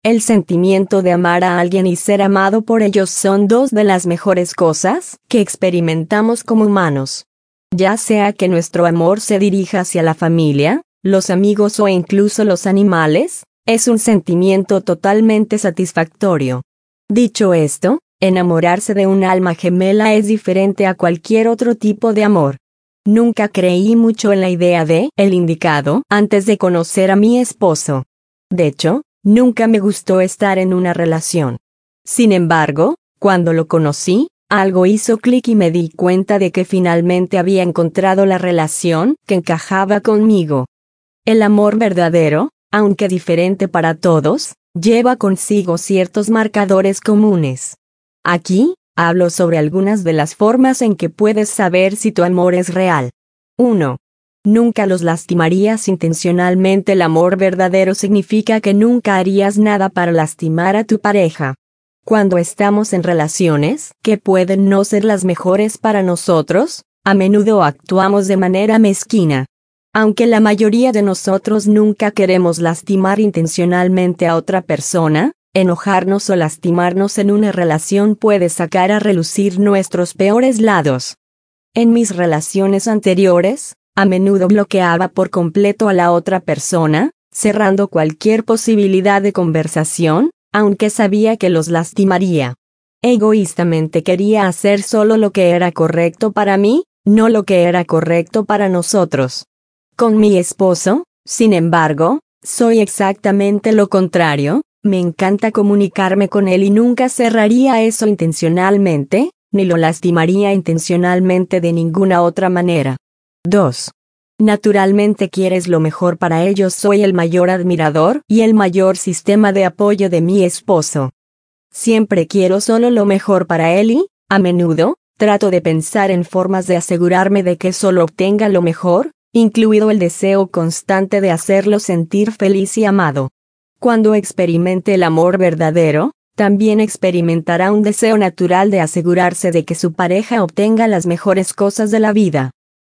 El sentimiento de amar a alguien y ser amado por ellos son dos de las mejores cosas que experimentamos como humanos. Ya sea que nuestro amor se dirija hacia la familia, los amigos o incluso los animales, es un sentimiento totalmente satisfactorio. Dicho esto, enamorarse de un alma gemela es diferente a cualquier otro tipo de amor. Nunca creí mucho en la idea de el indicado antes de conocer a mi esposo. De hecho, nunca me gustó estar en una relación. Sin embargo, cuando lo conocí, algo hizo clic y me di cuenta de que finalmente había encontrado la relación que encajaba conmigo. El amor verdadero, aunque diferente para todos, lleva consigo ciertos marcadores comunes. Aquí, hablo sobre algunas de las formas en que puedes saber si tu amor es real. 1. Nunca los lastimarías intencionalmente. El amor verdadero significa que nunca harías nada para lastimar a tu pareja. Cuando estamos en relaciones que pueden no ser las mejores para nosotros, a menudo actuamos de manera mezquina. Aunque la mayoría de nosotros nunca queremos lastimar intencionalmente a otra persona, enojarnos o lastimarnos en una relación puede sacar a relucir nuestros peores lados. En mis relaciones anteriores, a menudo bloqueaba por completo a la otra persona, cerrando cualquier posibilidad de conversación, aunque sabía que los lastimaría. Egoístamente quería hacer solo lo que era correcto para mí, no lo que era correcto para nosotros. Con mi esposo, sin embargo, soy exactamente lo contrario. Me encanta comunicarme con él y nunca cerraría eso intencionalmente, ni lo lastimaría intencionalmente de ninguna otra manera. 2. Naturalmente quieres lo mejor para ellos. Soy el mayor admirador y el mayor sistema de apoyo de mi esposo. Siempre quiero solo lo mejor para él y, a menudo, trato de pensar en formas de asegurarme de que solo obtenga lo mejor, incluido el deseo constante de hacerlo sentir feliz y amado. Cuando experimente el amor verdadero, también experimentará un deseo natural de asegurarse de que su pareja obtenga las mejores cosas de la vida.